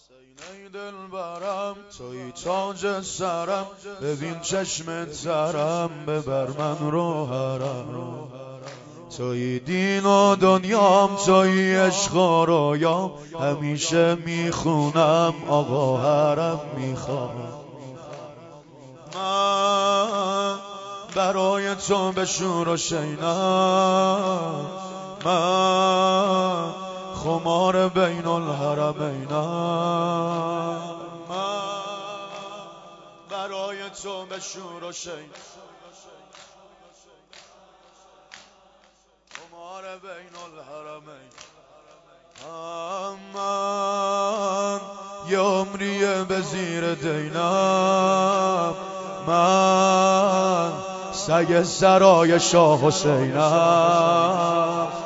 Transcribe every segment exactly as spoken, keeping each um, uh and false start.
حسین دل برم توی تاج سرم، ببین چشم ترم ببر من رو حرم. توی دین و دنیام توی عشق و رویام، همیشه میخونم آقا حرم میخوام. من برای تو به شور و شینم، من خمار بین الحرمینم. من برای تو به شور و شینم، خمار بین الحرمین. من یه عمریه به زیر دینم، من سگ سرای شاه حسینم،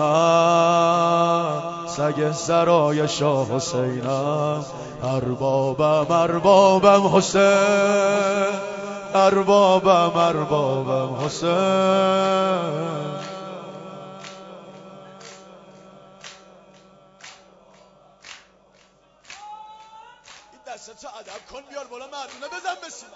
من سگ سرای شاه حسینم. اربابم اربابم حسین، اربابم اربابم حسین. دستتو ادب کن بیار بالا مردونه بزن بسیم.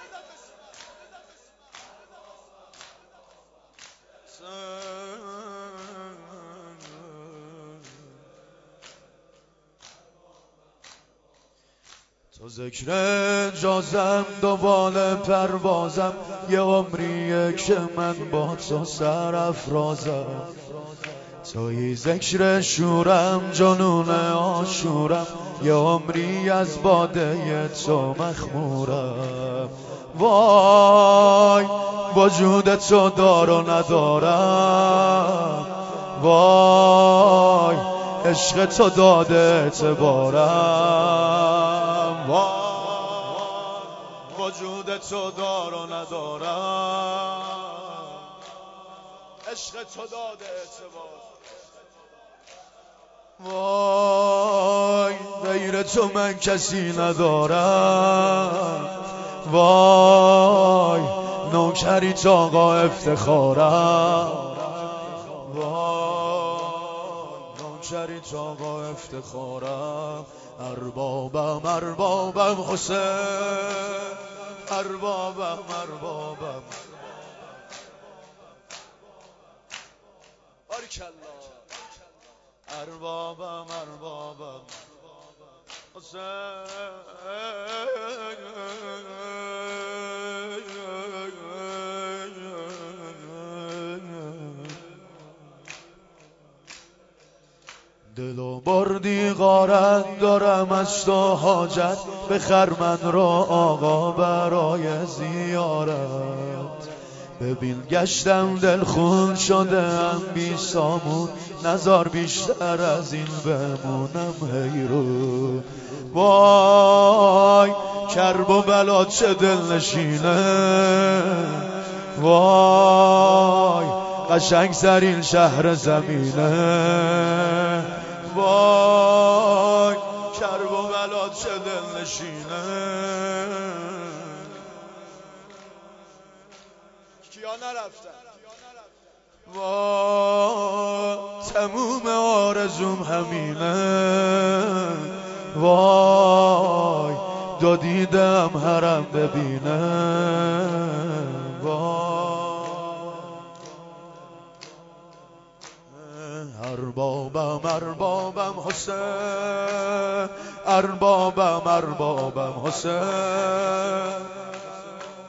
تو ذکر جازم دوباره پروازم، یه عمریه که من با تو سرافرازم. توی ذکر شورم جنون آشورم، یه عمری از باده تو مخمورم. وای وجود تو دار و ندارم، وای عشق تو داده اعتبارم. وای وجود تو دار و ندارم، عشق تو داده اعتبارم. وای غیر تو من کسی ندارم، وای نوکری آقا افتخارم، وای نوکری آقا افتخارم. اربابم اربابم حسین، اربابم اربابم. بارکالله. اربابم اربابم حسین. دلو بردی غارت دارم از تو حاجت، بخر من رو آقا برای زیارت. ببین گشتم دل خون شده ام بی سامون، نزار بیشتر از این بمونم حیرون. وای کرب و بلا چه دل نشینه، وای قشنگ ترین شهر زمینه. وای کرب و بلا چه دل نشینه. کیا نرفتن؟ وای تموم آرزوم همینه، وای دو دیدم حرم ببینه. وای اربابم اربابم حسین، اربابم اربابم حسین.